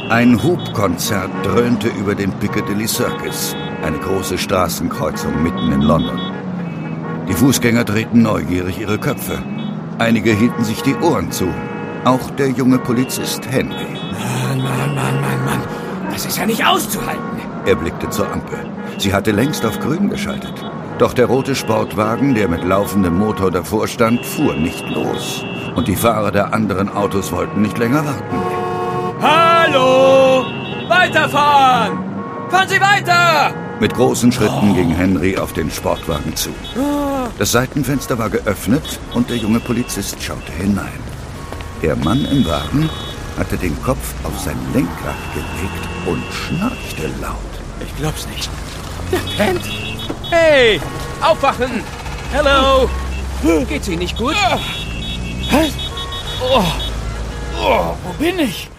Ein Hubkonzert dröhnte über den Piccadilly Circus, eine große Straßenkreuzung mitten in London. Die Fußgänger drehten neugierig ihre Köpfe. Einige hielten sich die Ohren zu. Auch der junge Polizist Henry. Mann. Das ist ja nicht auszuhalten. Er blickte zur Ampel. Sie hatte längst auf grün geschaltet. Doch der rote Sportwagen, der mit laufendem Motor davor stand, fuhr nicht los. Und die Fahrer der anderen Autos wollten nicht länger warten. Hallo! Weiterfahren! Fahren Sie weiter! Mit großen Schritten ging Henry auf den Sportwagen zu. Das Seitenfenster war geöffnet und der junge Polizist schaute hinein. Der Mann im Wagen hatte den Kopf auf sein Lenkrad gelegt und schnarchte laut. Ich glaub's nicht. Der pennt. Hey, aufwachen! Hello! Geht's Ihnen nicht gut? Was? Wo bin ich?